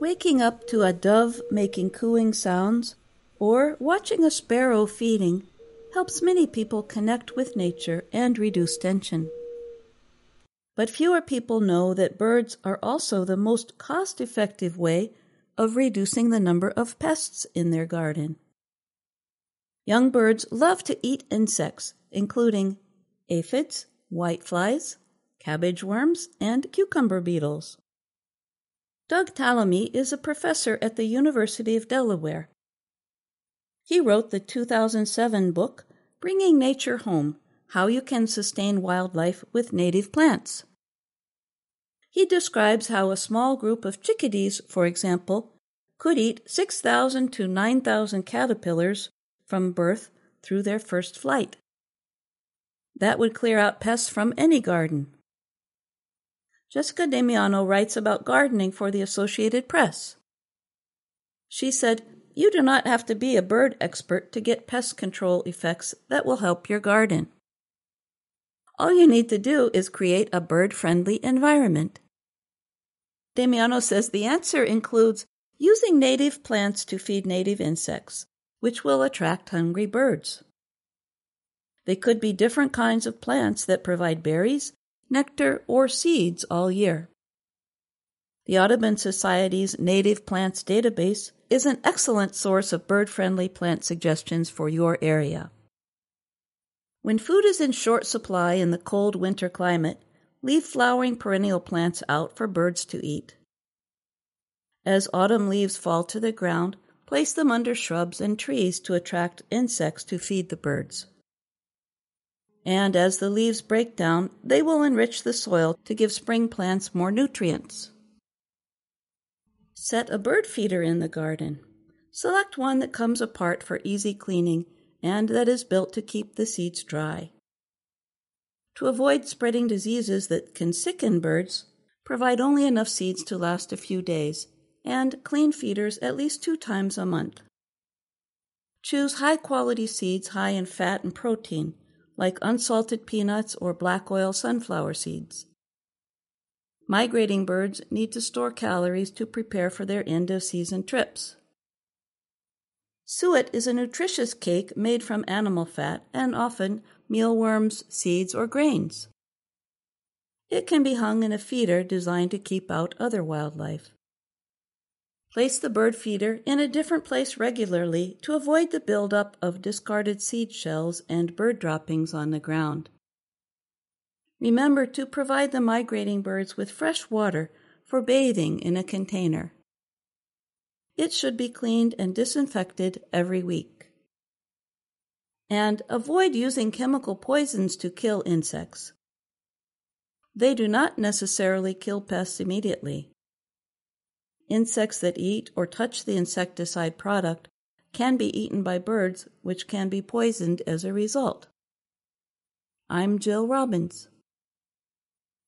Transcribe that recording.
Waking up to a dove making cooing sounds or watching a sparrow feeding helps many people connect with nature and reduce tension. But fewer people know that birds are also the most cost-effective way of reducing the number of pests in their garden. Young birds love to eat insects, including aphids, whiteflies, cabbage worms, and cucumber beetles. Doug Tallamy is a professor at the University of Delaware. He wrote the 2007 book, Bringing Nature Home: How You Can Sustain Wildlife with Native Plants. He describes how a small group of chickadees, for example, could eat 6,000 to 9,000 caterpillars from birth through their first flight. That would clear out pests from any garden. Jessica Damiano writes about gardening for the Associated Press. She said, "You do not have to be a bird expert to get pest control effects that will help your garden. All you need to do is create a bird-friendly environment." Damiano says the answer includes using native plants to feed native insects, which will attract hungry birds. They could be different kinds of plants that provide berries, nectar, or seeds all year. The Audubon Society's Native Plants database is an excellent source of bird-friendly plant suggestions for your area. When food is in short supply in the cold winter climate, leave flowering perennial plants out for birds to eat. As autumn leaves fall to the ground, place them under shrubs and trees to attract insects to feed the birds. And as the leaves break down, they will enrich the soil to give spring plants more nutrients. Set a bird feeder in the garden. Select one that comes apart for easy cleaning and that is built to keep the seeds dry. To avoid spreading diseases that can sicken birds, provide only enough seeds to last a few days and clean feeders at least 2 times a month. Choose high-quality seeds high in fat and protein, like unsalted peanuts or black oil sunflower seeds. Migrating birds need to store calories to prepare for their end-of-season trips. Suet is a nutritious cake made from animal fat and often mealworms, seeds, or grains. It can be hung in a feeder designed to keep out other wildlife. Place the bird feeder in a different place regularly to avoid the buildup of discarded seed shells and bird droppings on the ground. Remember to provide the migrating birds with fresh water for bathing in a container. It should be cleaned and disinfected every week. And avoid using chemical poisons to kill insects. They do not necessarily kill pests immediately. Insects that eat or touch the insecticide product can be eaten by birds, which can be poisoned as a result. I'm Jill Robbins.